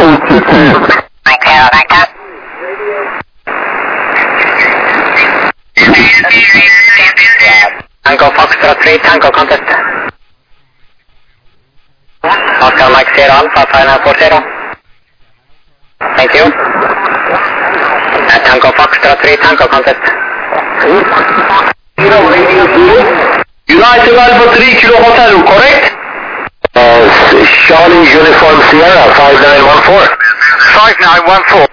Tango Foxtrot 3, Tango contact. Oscar Mike 0 Alpha 5940. Thank you. Tango Foxtrot 3, Tango contact. United Alpha 3 Kilo Hotel, correct? Charlie Uniform Sierra 5914. 5914.